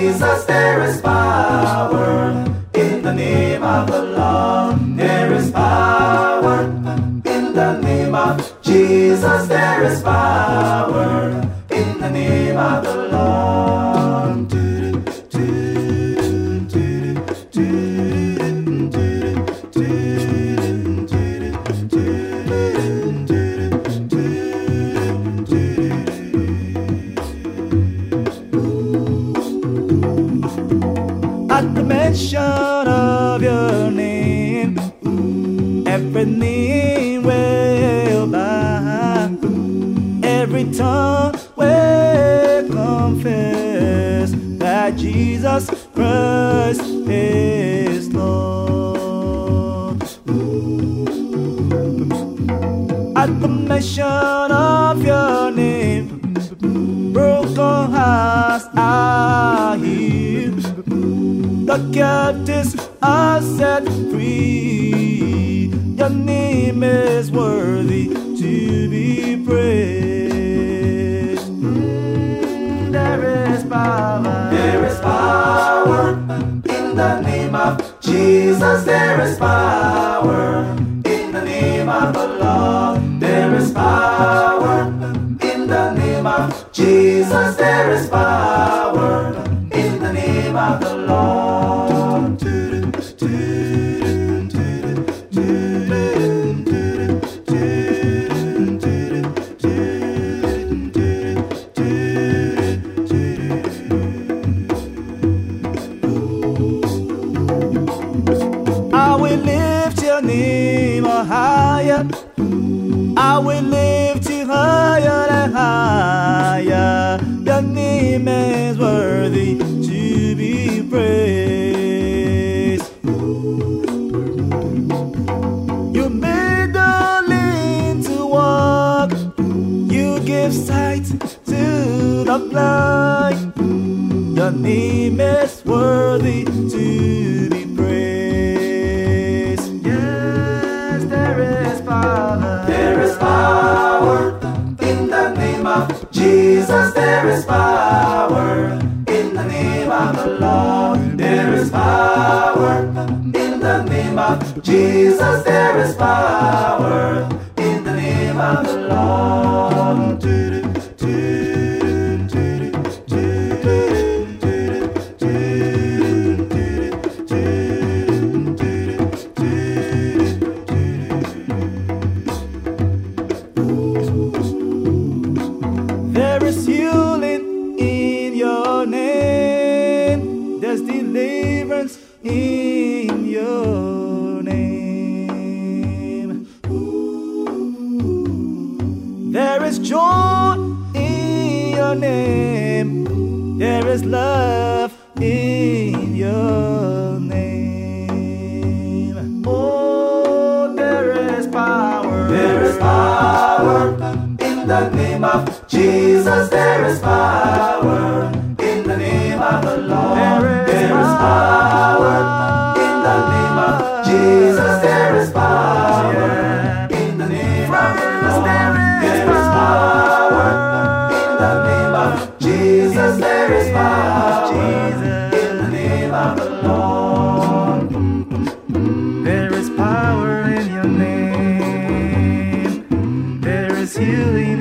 Jesus, there is power in the name of the Lord. There is power in the name of Jesus. There is power in the name of the Lord. At the mention of your name, every knee will bow, every tongue will confess that Jesus Christ is Lord. At the mention of your name, broken hearts are healed, the captives are set free. Your name is worthy to be praised. There is power. There is power in the name of Jesus. There is power in the name of the Lord. There is power in the name of Jesus. There is power in the name of the Lord. I will lift your name higher. I will lift you higher and higher. Your name is worthy to be praised. You made the lame to walk. You give sight to the blind. Your name is worthy to be praised. Yes, there is power. There is power in the name of Jesus. There is power in the name of the Lord. There is power in the name of Jesus. There is power in the name of the Lord. There is healing in your name. There's deliverance in your name. There is joy in your name. There is love in your name. Oh, there is power. There is power in the name of Jesus. There is power in the name of the Lord. There is power in the name of Jesus. There is power in the name of the Lord. There is power in the name of Jesus. There is power in the name of the Lord. There is power in your name. There is healing